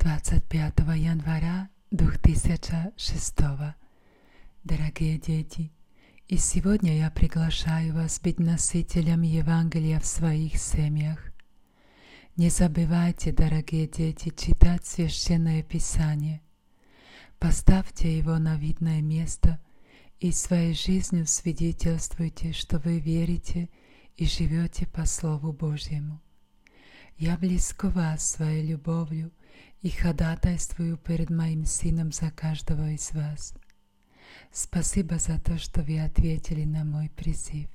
25 января 2006. Дорогие дети, и сегодня я приглашаю вас быть носителями Евангелия в своих семьях. Не забывайте, дорогие дети, читать Священное Писание. Поставьте его на видное место и своей жизнью свидетельствуйте, что вы верите и живете по Слову Божьему. Я близко вас своей любовью и ходатайствую перед моим Сыном за каждого из вас. Спасибо за то, что вы ответили на мой призыв.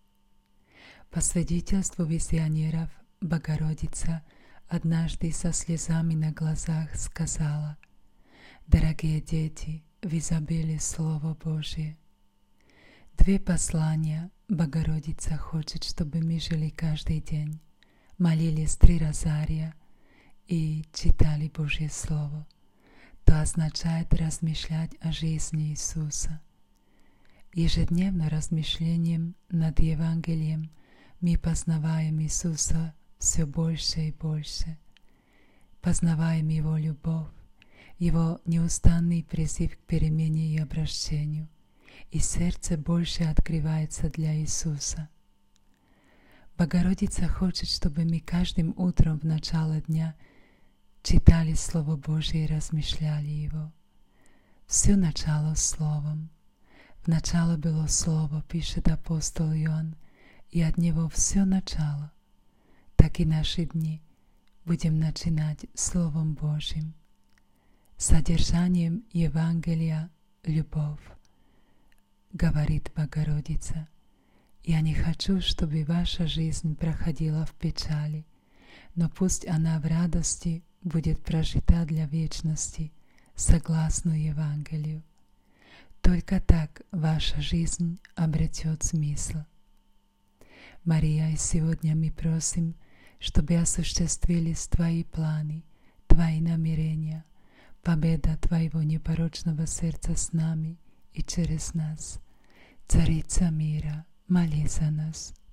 По свидетельству визионеров, Богородица однажды со слезами на глазах сказала: «Дорогие дети, вы забыли Слово Божие». Две послания Богородица хочет, чтобы мы жили каждый день, молились 3 розария и читали Божье Слово. То означает размышлять о жизни Иисуса. Ежедневно размышлением над Евангелием мы познаваем Иисуса все больше и больше. Познаваем Его любовь, Его неустанный призыв к перемене и обращению, и сердце больше открывается для Иисуса. Богородица хочет, чтобы мы каждым утром в начало дня читали Слово Божие и размышляли Его. Все начало Словом. В начало было Слово, пишет апостол Иоанн, и от Него все начало. Так и наши дни будем начинать Словом Божьим. Содержанием Евангелия — любовь, говорит Богородица. Я не хочу, чтобы ваша жизнь проходила в печали, но пусть она в радости будет прожита для вечности, согласно Евангелию. Только так ваша жизнь обретет смысл. Мария, и сегодня мы просим, чтобы осуществились Твои планы, Твои намерения, победа Твоего непорочного сердца с нами и через нас. Царица мира, молись за нас.